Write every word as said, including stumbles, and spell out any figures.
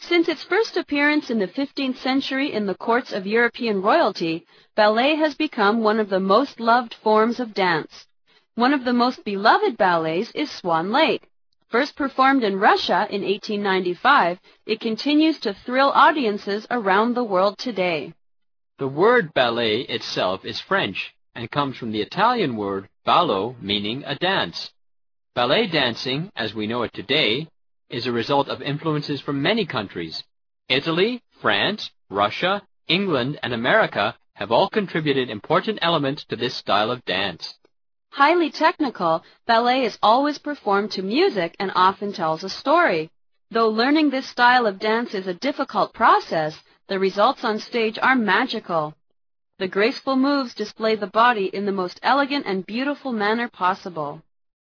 Since its first appearance in the fifteenth century in the courts of European royalty, ballet has become one of the most loved forms of dance. One of the most beloved ballets is Swan Lake. First performed in Russia in eighteen ninety-five, it continues to thrill audiences around the world today. The word ballet itself is French and comes from the Italian word ballo, meaning a dance. Ballet dancing, as we know it today, is a result of influences from many countries. Italy, France, Russia, England, and America have all contributed important elements to this style of dance. Highly technical, ballet is always performed to music and often tells a story. Though learning this style of dance is a difficult process, the results on stage are magical. The graceful moves display the body in the most elegant and beautiful manner possible.